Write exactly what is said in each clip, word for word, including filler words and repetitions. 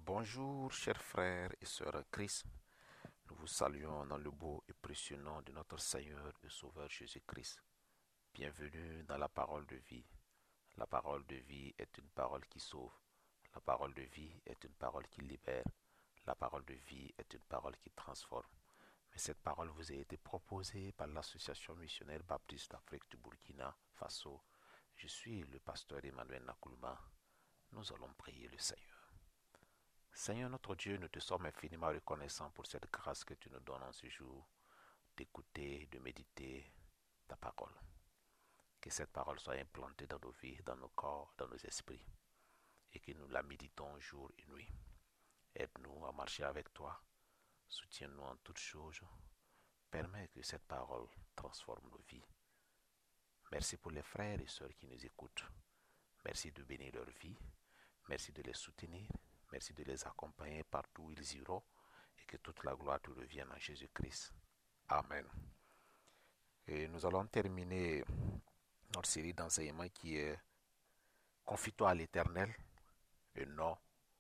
Bonjour, chers frères et sœurs Christ. Nous vous saluons dans le beau et précieux nom de notre Seigneur et Sauveur Jésus-Christ. Bienvenue dans la parole de vie. La parole de vie est une parole qui sauve. La parole de vie est une parole qui libère. La parole de vie est une parole qui transforme. Mais cette parole vous a été proposée par l'Association missionnaire baptiste d'Afrique du Burkina Faso. Je suis le pasteur Emmanuel Nakoulma. Nous allons prier le Seigneur. Seigneur notre Dieu, nous te sommes infiniment reconnaissants pour cette grâce que tu nous donnes en ce jour d'écouter, de méditer ta parole. Que cette parole soit implantée dans nos vies, dans nos corps, dans nos esprits et que nous la méditons jour et nuit. Aide-nous à marcher avec toi, soutiens-nous en toutes choses, permets que cette parole transforme nos vies. Merci pour les frères et sœurs qui nous écoutent. Merci de bénir leur vie, merci de les soutenir. Merci de les accompagner partout où ils iront et que toute la gloire te revienne en Jésus-Christ. Amen. Et nous allons terminer notre série d'enseignements qui est Confie-toi à l'Éternel et non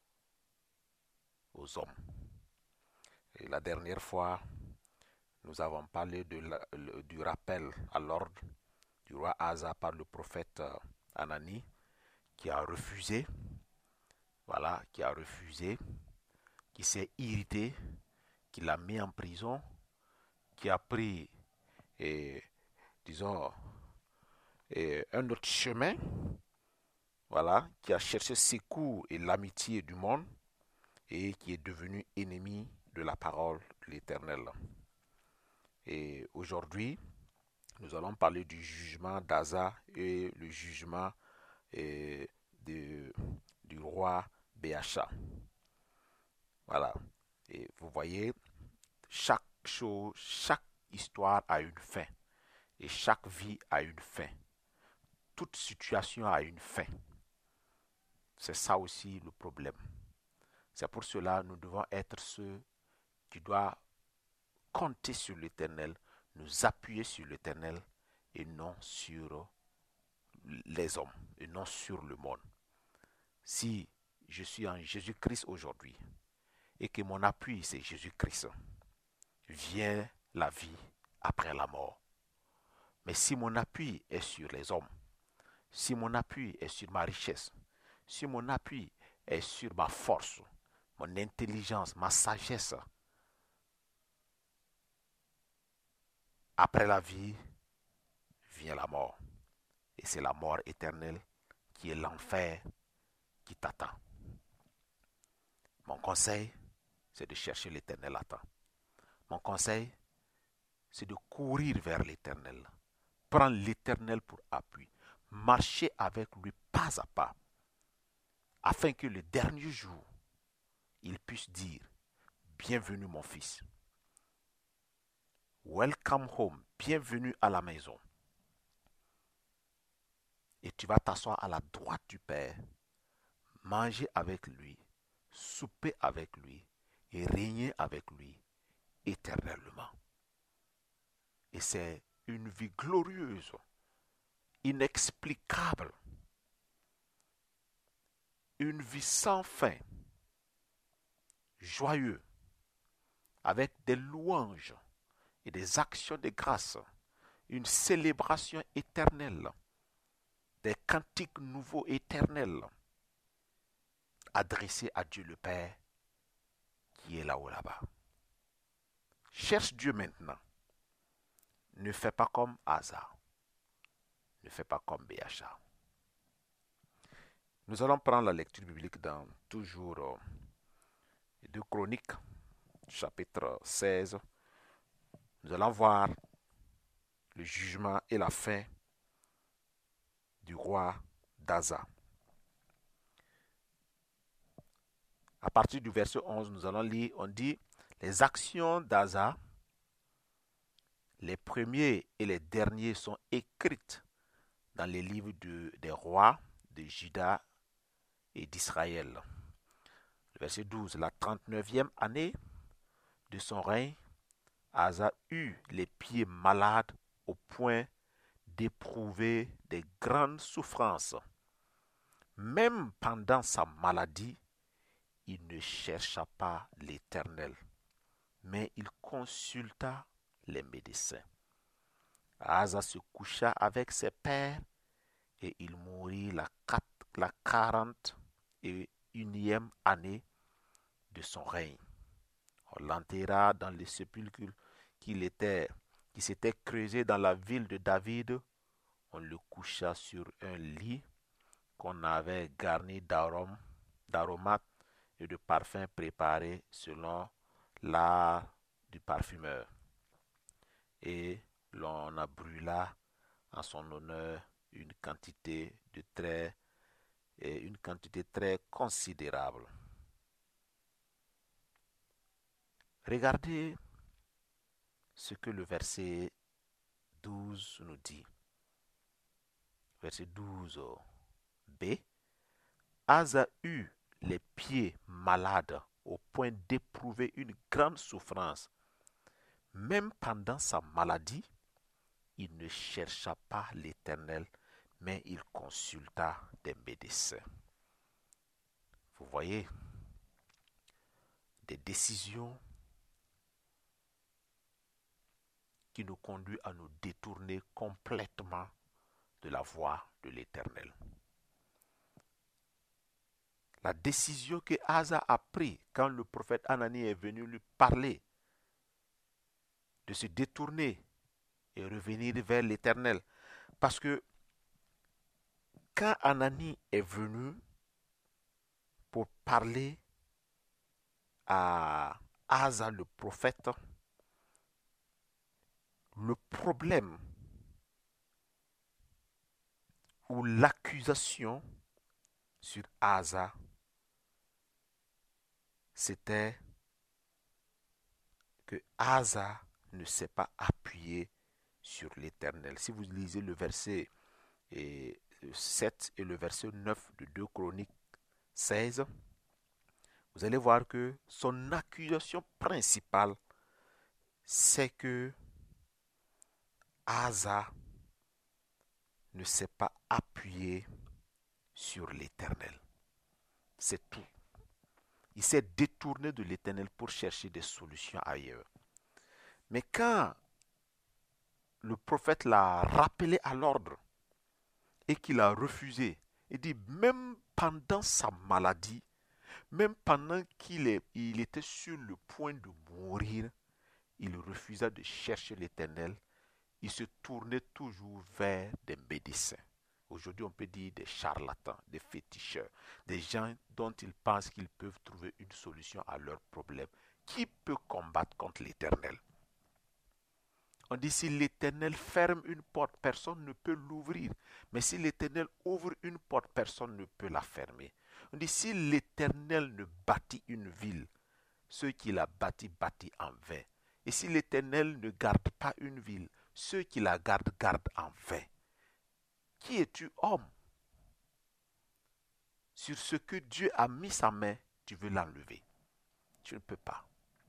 aux hommes. Et la dernière fois, nous avons parlé de la, le, du rappel à l'ordre du roi Asa par le prophète Anani qui a refusé. Voilà, qui a refusé, qui s'est irrité, qui l'a mis en prison, qui a pris, et, disons, et un autre chemin, voilà, qui a cherché secours et l'amitié du monde et qui est devenu ennemi de la parole de l'Éternel. Et aujourd'hui, nous allons parler du jugement d'Asa et le jugement et, de, du roi Béacha. Voilà. Et vous voyez, chaque chose, chaque histoire a une fin. Et chaque vie a une fin. Toute situation a une fin. C'est ça aussi le problème. C'est pour cela que nous devons être ceux qui doivent compter sur l'Éternel, nous appuyer sur l'Éternel et non sur les hommes, et non sur le monde. Si je suis en Jésus-Christ aujourd'hui, et que mon appui c'est Jésus-Christ, vient la vie après la mort. Mais si mon appui est sur les hommes, si mon appui est sur ma richesse, si mon appui est sur ma force, mon intelligence, ma sagesse, après la vie vient la mort. Et c'est la mort éternelle qui est l'enfer qui t'attend. Mon conseil, c'est de chercher l'Éternel à temps. Mon conseil, c'est de courir vers l'Éternel. Prendre l'Éternel pour appui. Marcher avec lui pas à pas. Afin que le dernier jour, il puisse dire, bienvenue mon fils. Welcome home. Bienvenue à la maison. Et tu vas t'asseoir à la droite du Père. Manger avec lui. Souper avec lui. Et régner avec lui éternellement. Et c'est une vie glorieuse, inexplicable, une vie sans fin, joyeuse, avec des louanges et des actions de grâce, une célébration éternelle, des cantiques nouveaux éternels, adressés à Dieu le Père, qui est là-haut là-bas. Cherche Dieu maintenant. Ne fais pas comme Asa. Ne fais pas comme Béacha. Nous allons prendre la lecture biblique dans toujours euh, deux Chroniques, chapitre seize. Nous allons voir le jugement et la fin du roi d'Asa. À partir du verset onze, nous allons lire, on dit, les actions d'Asa, les premiers et les derniers sont écrites dans les livres de, des rois de Juda et d'Israël. Le verset douze, la trente-neuvième année de son règne, Asa eut les pieds malades au point d'éprouver des grandes souffrances. Même pendant sa maladie, il ne chercha pas l'Éternel, mais il consulta les médecins. Asa se coucha avec ses pères et il mourut la, la quarante et unième année de son règne. On l'enterra dans les sépulcres qu'il était, qui s'était creusé dans la ville de David. On le coucha sur un lit qu'on avait garni d'aromates et de parfums préparés selon l'art du parfumeur. Et l'on a brûla en son honneur une quantité de très et une quantité très considérable. Regardez ce que le verset douze nous dit. Verset douze b. Asa eut les pieds malades au point d'éprouver une grande souffrance. Même pendant sa maladie, il ne chercha pas l'Éternel, mais il consulta des médecins. Vous voyez, des décisions qui nous conduisent à nous détourner complètement de la voie de l'Éternel. La décision que Asa a prise quand le prophète Anani est venu lui parler de se détourner et revenir vers l'Éternel. Parce que quand Anani est venu pour parler à Asa le prophète, le problème ou l'accusation sur Asa, c'était que Asa ne s'est pas appuyé sur l'Éternel. Si vous lisez le verset sept et le verset neuf de deux Chroniques seize, vous allez voir que son accusation principale, c'est que Asa ne s'est pas appuyé sur l'Éternel. C'est tout. Il s'est détourné de l'Éternel pour chercher des solutions ailleurs. Mais quand le prophète l'a rappelé à l'ordre et qu'il a refusé, il dit même pendant sa maladie, même pendant qu'il est, il était sur le point de mourir, il refusa de chercher l'Éternel. Il se tournait toujours vers des médecins. Aujourd'hui, on peut dire des charlatans, des féticheurs, des gens dont ils pensent qu'ils peuvent trouver une solution à leurs problèmes. Qui peut combattre contre l'Éternel? On dit si l'Éternel ferme une porte, personne ne peut l'ouvrir. Mais si l'Éternel ouvre une porte, personne ne peut la fermer. On dit si l'Éternel ne bâtit une ville, ceux qui la bâtissent bâtissent en vain. Et si l'Éternel ne garde pas une ville, ceux qui la gardent gardent en vain. Qui es-tu, homme? Sur ce que Dieu a mis sa main, tu veux l'enlever. Tu ne peux pas.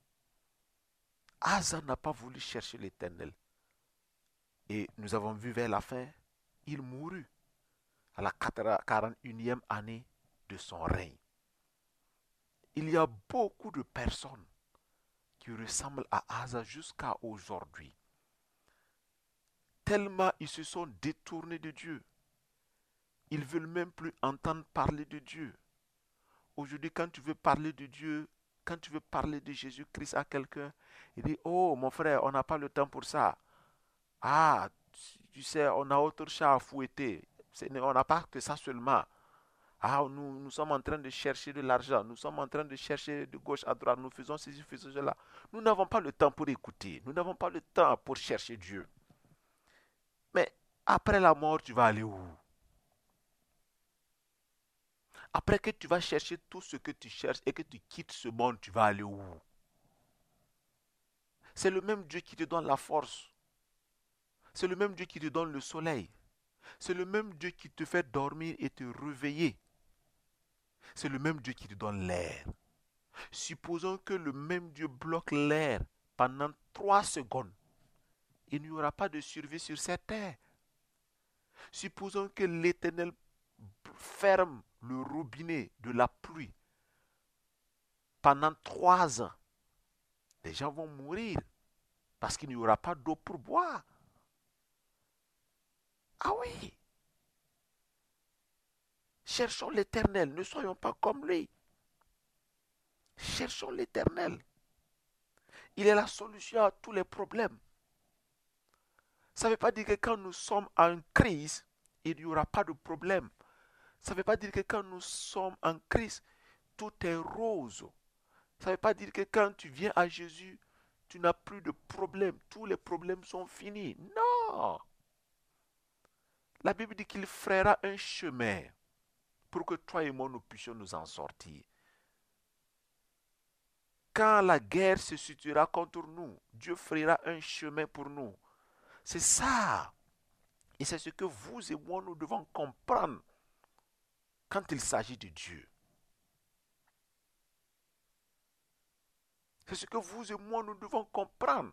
Asa n'a pas voulu chercher l'Éternel. Et nous avons vu vers la fin, il mourut à la quarante et unième année de son règne. Il y a beaucoup de personnes qui ressemblent à Asa jusqu'à aujourd'hui. Tellement ils se sont détournés de Dieu. Ils ne veulent même plus entendre parler de Dieu. Aujourd'hui, quand tu veux parler de Dieu, quand tu veux parler de Jésus-Christ à quelqu'un, il dit, oh mon frère, on n'a pas le temps pour ça. Ah, tu sais, on a autre chat à fouetter. On n'a pas que ça seulement. Ah, nous, nous sommes en train de chercher de l'argent. Nous sommes en train de chercher de gauche à droite. Nous faisons ceci, faisons cela. Nous n'avons pas le temps pour écouter. Nous n'avons pas le temps pour chercher Dieu. Mais après la mort, tu vas aller où? Après que tu vas chercher tout ce que tu cherches et que tu quittes ce monde, tu vas aller où? C'est le même Dieu qui te donne la force. C'est le même Dieu qui te donne le soleil. C'est le même Dieu qui te fait dormir et te réveiller. C'est le même Dieu qui te donne l'air. Supposons que le même Dieu bloque l'air pendant trois secondes. Il n'y aura pas de survie sur cette terre. Supposons que l'Éternel ferme le robinet de la pluie pendant trois ans, les gens vont mourir parce qu'il n'y aura pas d'eau pour boire. Ah oui, cherchons l'Éternel, ne soyons pas comme lui. Cherchons l'Éternel. Il est la solution à tous les problèmes. Ça ne veut pas dire que quand nous sommes en crise, il n'y aura pas de problème. Ça ne veut pas dire que quand nous sommes en crise, tout est rose. Ça ne veut pas dire que quand tu viens à Jésus, tu n'as plus de problème. Tous les problèmes sont finis. Non. La Bible dit qu'il fera un chemin pour que toi et moi nous puissions nous en sortir. Quand la guerre se situera contre nous, Dieu fera un chemin pour nous. C'est ça. Et c'est ce que vous et moi nous devons comprendre quand il s'agit de Dieu. C'est ce que vous et moi nous devons comprendre.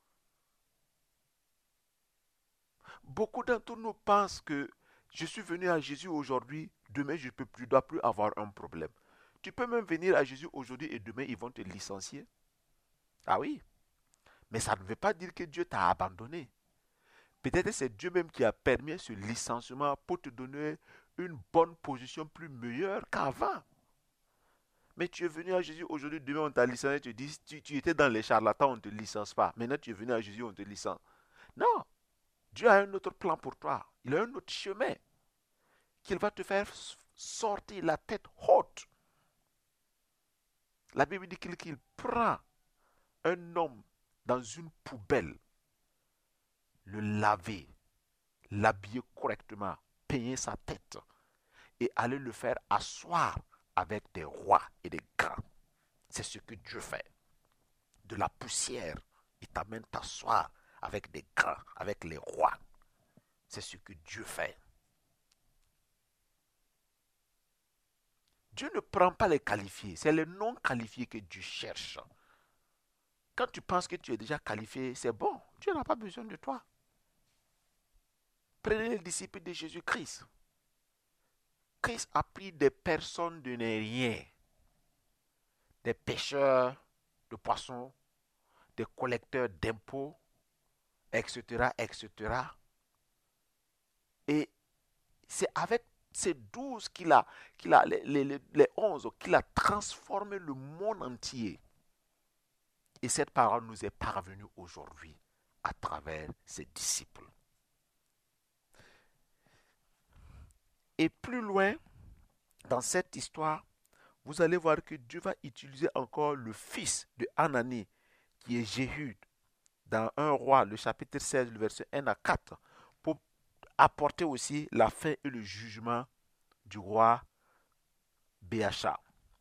Beaucoup d'entre nous pensent que je suis venu à Jésus aujourd'hui, demain je ne plus, dois plus avoir un problème. Tu peux même venir à Jésus aujourd'hui et demain ils vont te licencier. Ah oui, mais ça ne veut pas dire que Dieu t'a abandonné. Peut-être que c'est Dieu même qui a permis ce licenciement pour te donner une bonne position plus meilleure qu'avant. Mais tu es venu à Jésus aujourd'hui, demain on t'a licencié, tu dis, tu, tu étais dans les charlatans, on ne te licence pas. Maintenant tu es venu à Jésus, on te licence. Non, Dieu a un autre plan pour toi. Il a un autre chemin qu'il va te faire sortir la tête haute. La Bible dit qu'il qu'il prend un homme dans une poubelle, le laver, l'habiller correctement, peigner sa tête et aller le faire asseoir avec des rois et des grands. C'est ce que Dieu fait. De la poussière, il t'amène t'asseoir avec des grands, avec les rois. C'est ce que Dieu fait. Dieu ne prend pas les qualifiés, c'est les non qualifiés que Dieu cherche. Quand tu penses que tu es déjà qualifié, c'est bon, Dieu n'a pas besoin de toi. Prenez les disciples de Jésus-Christ. Christ a pris des personnes de rien, des pêcheurs de poissons, des collecteurs d'impôts, et cetera, et cetera. Et c'est avec ces douze qu'il a, qu'il a les, les, les onze, qu'il a transformé le monde entier. Et cette parole nous est parvenue aujourd'hui à travers ses disciples. Et plus loin, dans cette histoire, vous allez voir que Dieu va utiliser encore le fils de Hanani, qui est Jéhud, dans un roi, le chapitre seize, le verset un à quatre, pour apporter aussi la fin et le jugement du roi Béacha.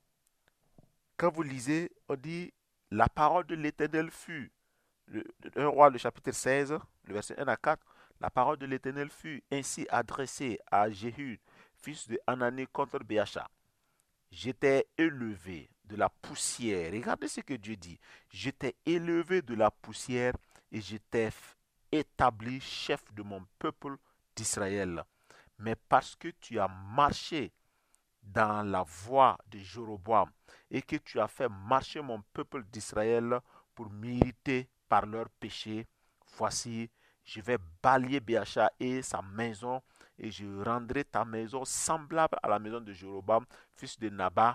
Quand vous lisez, on dit, la parole de l'Éternel fut, le, un roi, le chapitre seize, le verset un à quatre, la parole de l'Éternel fut ainsi adressée à Jéhud, fils de Hanani, contre Béacha. J'étais élevé de la poussière. Regardez ce que Dieu dit. J'étais élevé de la poussière et j'étais établi chef de mon peuple d'Israël. Mais parce que tu as marché dans la voie de Jéroboam et que tu as fait marcher mon peuple d'Israël pour m'irriter par leurs péchés, voici, je vais balayer Béacha et sa maison et je rendrai ta maison semblable à la maison de Jéroboam, fils de Nabat,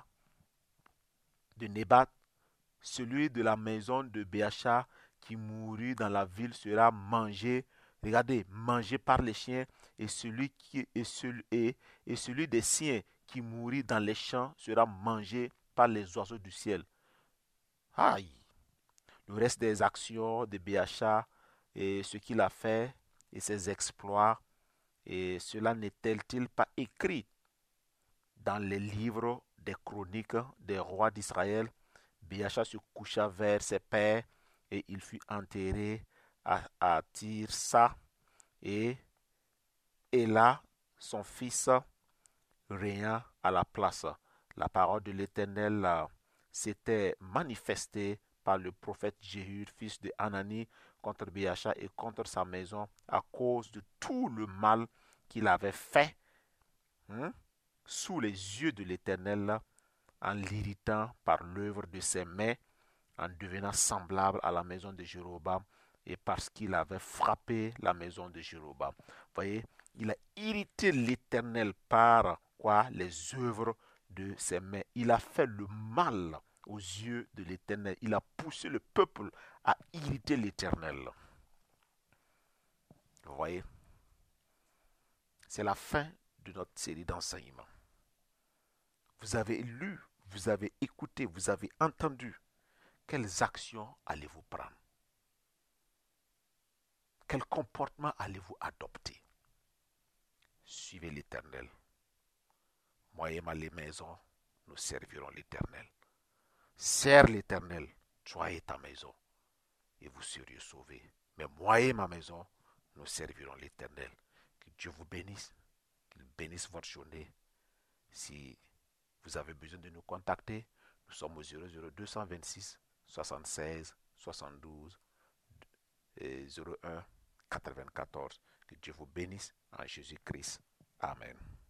de Nébat. Celui de la maison de Béacha qui mourut dans la ville sera mangé, regardez, mangé par les chiens, et celui, qui, et celui, et, et celui des siens qui mourut dans les champs sera mangé par les oiseaux du ciel. Aïe! Le reste des actions de Béacha et ce qu'il a fait et ses exploits, et cela n'est-il pas écrit dans les livres des chroniques des rois d'Israël? Béacha se coucha vers ses pères et il fut enterré à, à Tirsa, et, et là son fils régna à la place. La parole de l'Éternel euh, s'était manifestée par le prophète Jéhud, fils de Hanani, contre Béacha et contre sa maison à cause de tout le mal qu'il avait fait, hein, sous les yeux de l'Éternel, en l'irritant par l'œuvre de ses mains, en devenant semblable à la maison de Jéroboam, et parce qu'il avait frappé la maison de Jéroboam. Voyez, il a irrité l'Éternel par quoi? Les œuvres de ses mains. Il a fait le mal aux yeux de l'Éternel. Il a poussé le peuple à irriter l'Éternel. Vous voyez, c'est la fin de notre série d'enseignements. Vous avez lu, vous avez écouté, vous avez entendu. Quelles actions allez-vous prendre? Quel comportement allez-vous adopter? Suivez l'Éternel. Moi et ma maison, nous servirons l'Éternel. Serre l'Éternel, toi et ta maison, et vous serez sauvés. Mais moi et ma maison, nous servirons l'Éternel. Que Dieu vous bénisse, qu'il bénisse votre journée. Si vous avez besoin de nous contacter, nous sommes au zéro zéro deux cent vingt-six soixante-seize soixante-douze et zéro un quatre-vingt-quatorze. Que Dieu vous bénisse en Jésus-Christ. Amen.